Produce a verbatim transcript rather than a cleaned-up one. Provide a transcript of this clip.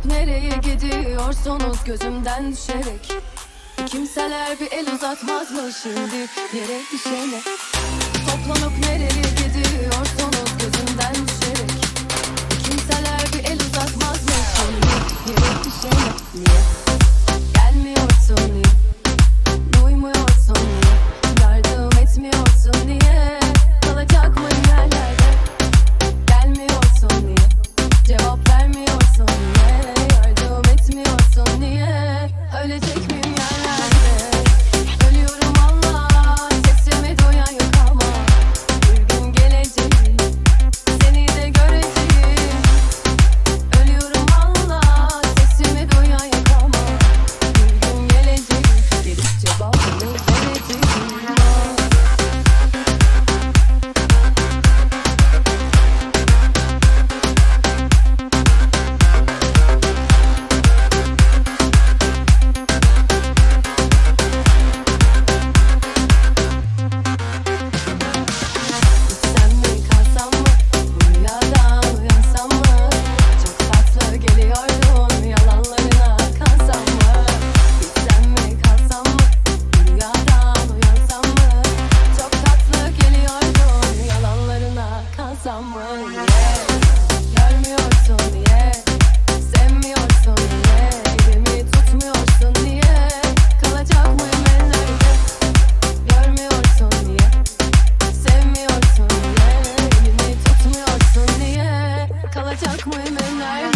Toplanıp nereye gidiyorsunuz gözümden düşerek? Kimseler bir el uzatmaz mı şimdi yere düşene? Toplanıp nereye gidiyorsunuz gözümden düşerek? Kimseler bir el uzatmaz mı şimdi yere düşene? Niye gelmiyorsun, niye duymuyorsun, niye yardım etmiyorsun, niye kalacak mıyım yerlerde? Gelmiyorsun, niye cevap vermiyorsun, niye yardım etmiyorsun, niye ölecek miyim yerlerde? Ölüyorum Allah, sesimi duyan yok ama bir gün gelecek, seni de göreceğim. Ölüyorum Allah, sesimi duyan yok ama bir gün gelecek, gelip cevabını vereceğim. Sen mi kalsam mı, rüyadan uyansam mı? Çok tatlı geliyordun, yalanlarına kansam mı? Sen mi kalsam mı, rüyadan uyansam mı? Çok tatlı geliyordun, yalanlarına kansam mı? Niye görmüyorsun, niye sevmiyorsun, niye elimi tutmuyorsun, niye kalacak mıyım ellerde? Görmüyorsun, niye sevmiyorsun, niye elimi tutmuyorsun, niye kalacak mıyım ellerde?